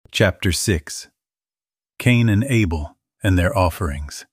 Chapter 6. Cain and Abel and their offerings.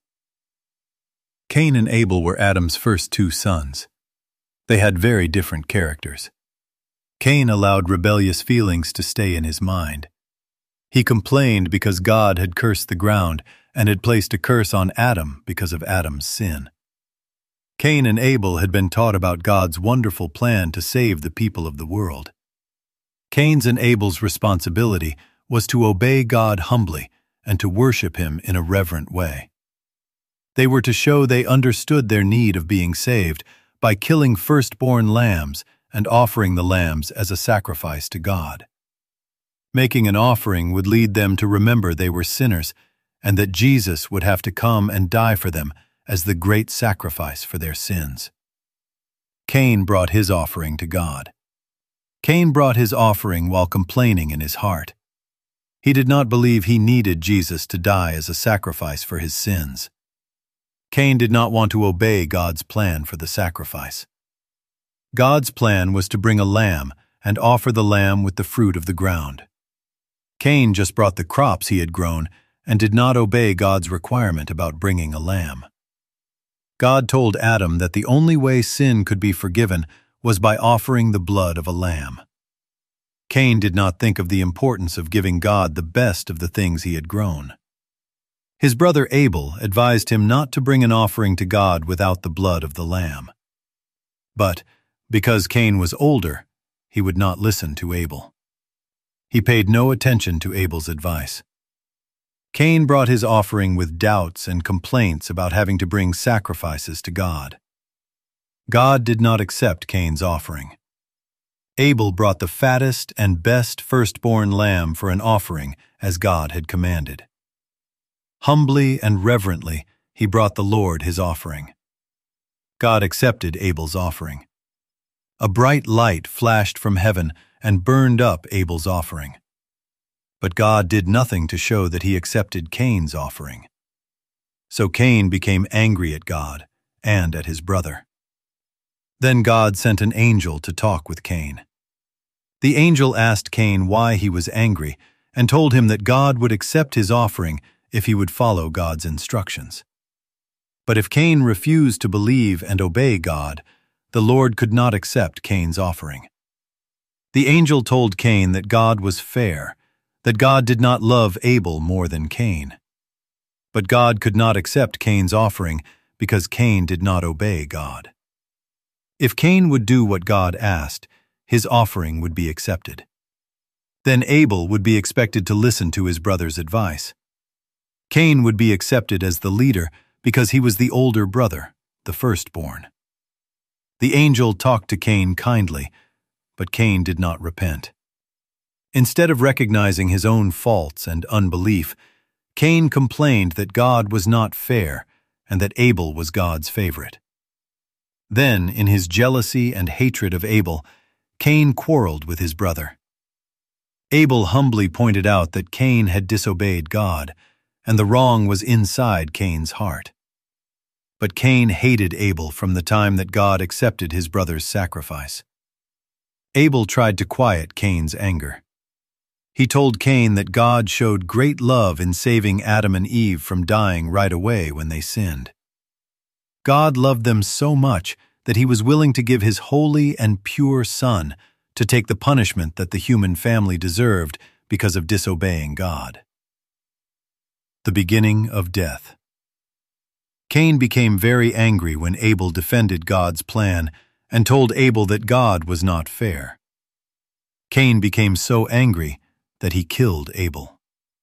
Cain and Abel were Adam's first two sons. They had very different characters. Cain allowed rebellious feelings to stay in his mind. He complained because God had cursed the ground and had placed a curse on Adam because of Adam's sin. Cain and Abel had been taught about God's wonderful plan to save the people of the world. Cain's and Abel's responsibility was to obey God humbly and to worship Him in a reverent way. They were to show they understood their need of being saved by killing firstborn lambs and offering the lambs as a sacrifice to God. Making an offering would lead them to remember they were sinners and that Jesus would have to come and die for them as the great sacrifice for their sins. Cain brought his offering to God. Cain brought his offering while complaining in his heart. He did not believe he needed Jesus to die as a sacrifice for his sins. Cain did not want to obey God's plan for the sacrifice. God's plan was to bring a lamb and offer the lamb with the fruit of the ground. Cain just brought the crops he had grown and did not obey God's requirement about bringing a lamb. God told Adam that the only way sin could be forgiven was by offering the blood of a lamb. Cain did not think of the importance of giving God the best of the things he had grown. His brother Abel advised him not to bring an offering to God without the blood of the lamb. But, because Cain was older, he would not listen to Abel. He paid no attention to Abel's advice. Cain brought his offering with doubts and complaints about having to bring sacrifices to God. God did not accept Cain's offering. Abel brought the fattest and best firstborn lamb for an offering as God had commanded. Humbly and reverently, he brought the Lord his offering. God accepted Abel's offering. A bright light flashed from heaven and burned up Abel's offering. But God did nothing to show that he accepted Cain's offering. So Cain became angry at God and at his brother. Then God sent an angel to talk with Cain. The angel asked Cain why he was angry and told him that God would accept his offering if he would follow God's instructions. But if Cain refused to believe and obey God, the Lord could not accept Cain's offering. The angel told Cain that God was fair, that God did not love Abel more than Cain. But God could not accept Cain's offering because Cain did not obey God. If Cain would do what God asked, his offering would be accepted. Then Abel would be expected to listen to his brother's advice. Cain would be accepted as the leader because he was the older brother, the firstborn. The angel talked to Cain kindly, but Cain did not repent. Instead of recognizing his own faults and unbelief, Cain complained that God was not fair and that Abel was God's favorite. Then, in his jealousy and hatred of Abel, Cain quarreled with his brother. Abel humbly pointed out that Cain had disobeyed God, and the wrong was inside Cain's heart. But Cain hated Abel from the time that God accepted his brother's sacrifice. Abel tried to quiet Cain's anger. He told Cain that God showed great love in saving Adam and Eve from dying right away when they sinned. God loved them so much that he was willing to give his holy and pure Son to take the punishment that the human family deserved because of disobeying God. The beginning of death. Cain became very angry when Abel defended God's plan and told Abel that God was not fair. Cain became so angry that he killed Abel.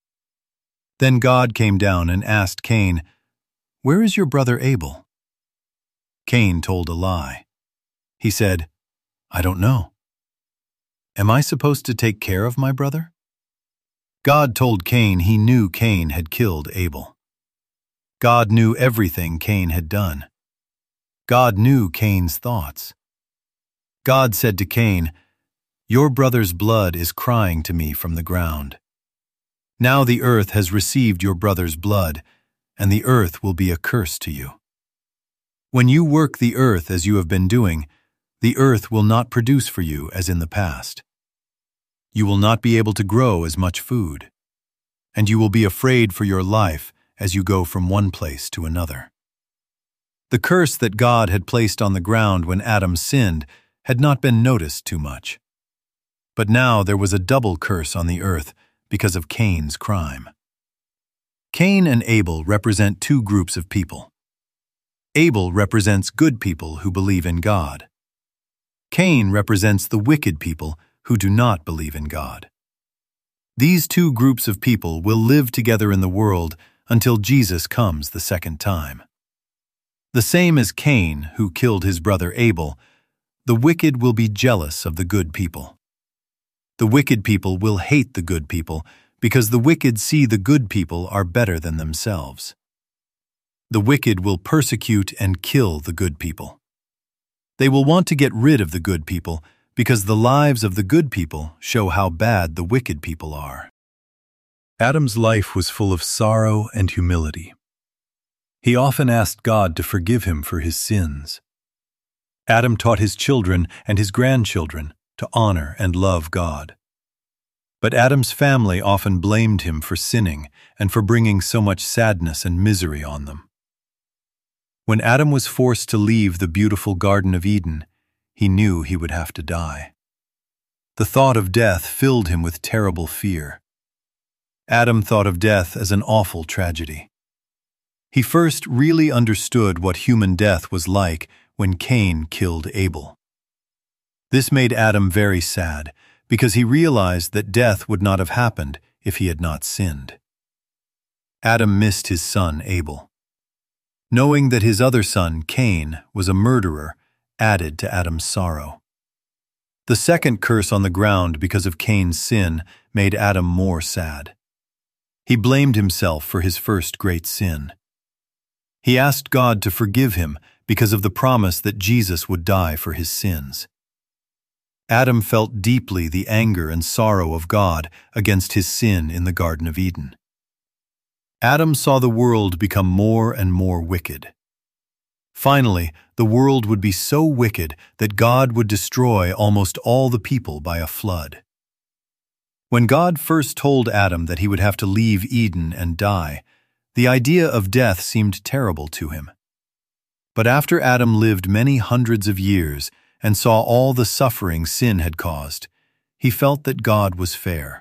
Then God came down and asked Cain, "Where is your brother Abel?" Cain told a lie. He said, "I don't know." "Am I supposed to take care of my brother?" God told Cain he knew Cain had killed Abel. God knew everything Cain had done. God knew Cain's thoughts. God said to Cain, "Your brother's blood is crying to me from the ground. Now the earth has received your brother's blood, and the earth will be a curse to you. When you work the earth as you have been doing, the earth will not produce for you as in the past. You will not be able to grow as much food. and you will be afraid for your life as you go from one place to another. The curse that God had placed on the ground when Adam sinned had not been noticed too much. But now there was a double curse on the earth because of Cain's crime. Cain and Abel represent two groups of people. Abel represents good people who believe in God. Cain represents the wicked people who do not believe in God. These two groups of people will live together in the world until Jesus comes the second time. The same as Cain, who killed his brother Abel, the wicked will be jealous of the good people. The wicked people will hate the good people because the wicked see the good people are better than themselves. The wicked will persecute and kill the good people. They will want to get rid of the good people because the lives of the good people show how bad the wicked people are. Adam's life was full of sorrow and humility. He often asked God to forgive him for his sins. Adam taught his children and his grandchildren to honor and love God. But Adam's family often blamed him for sinning and for bringing so much sadness and misery on them. When Adam was forced to leave the beautiful Garden of Eden, he knew he would have to die. The thought of death filled him with terrible fear. Adam thought of death as an awful tragedy. He first really understood what human death was like when Cain killed Abel. This made Adam very sad, because he realized that death would not have happened if he had not sinned. Adam missed his son Abel. Knowing that his other son, Cain, was a murderer, added to Adam's sorrow. The second curse on the ground because of Cain's sin made Adam more sad. He blamed himself for his first great sin. He asked God to forgive him because of the promise that Jesus would die for his sins. Adam felt deeply the anger and sorrow of God against his sin in the Garden of Eden. Adam saw the world become more and more wicked. Finally, the world would be so wicked that God would destroy almost all the people by a flood. When God first told Adam that he would have to leave Eden and die, the idea of death seemed terrible to him. But after Adam lived many hundreds of years and saw all the suffering sin had caused, he felt that God was fair.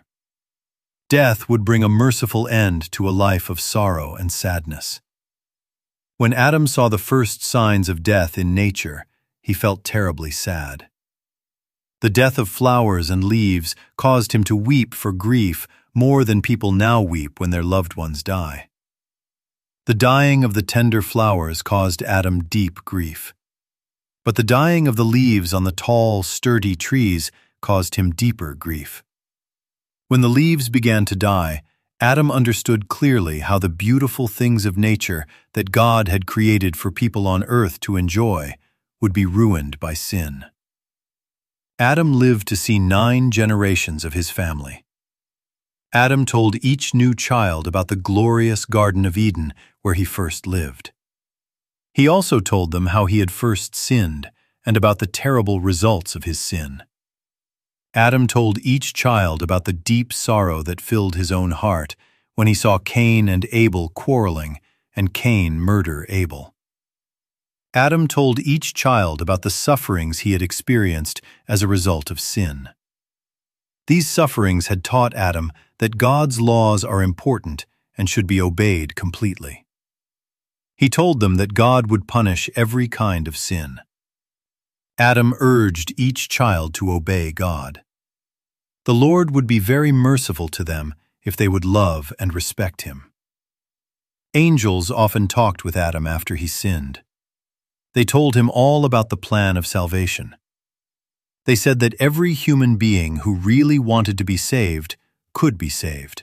Death would bring a merciful end to a life of sorrow and sadness. When Adam saw the first signs of death in nature, he felt terribly sad. The death of flowers and leaves caused him to weep for grief more than people now weep when their loved ones die. The dying of the tender flowers caused Adam deep grief. But the dying of the leaves on the tall, sturdy trees caused him deeper grief. When the leaves began to die, Adam understood clearly how the beautiful things of nature that God had created for people on earth to enjoy would be ruined by sin. Adam lived to see 9 generations of his family. Adam told each new child about the glorious Garden of Eden where he first lived. He also told them how he had first sinned and about the terrible results of his sin. Adam told each child about the deep sorrow that filled his own heart when he saw Cain and Abel quarreling and Cain murder Abel. Adam told each child about the sufferings he had experienced as a result of sin. These sufferings had taught Adam that God's laws are important and should be obeyed completely. He told them that God would punish every kind of sin. Adam urged each child to obey God. The Lord would be very merciful to them if they would love and respect him. Angels often talked with Adam after he sinned. They told him all about the plan of salvation. They said that every human being who really wanted to be saved could be saved.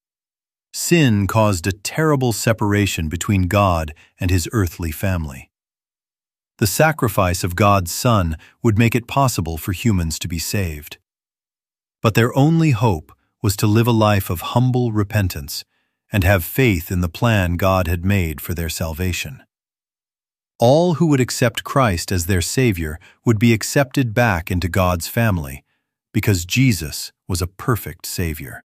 Sin caused a terrible separation between God and his earthly family. The sacrifice of God's Son would make it possible for humans to be saved. But their only hope was to live a life of humble repentance and have faith in the plan God had made for their salvation. All who would accept Christ as their Savior would be accepted back into God's family because Jesus was a perfect Savior.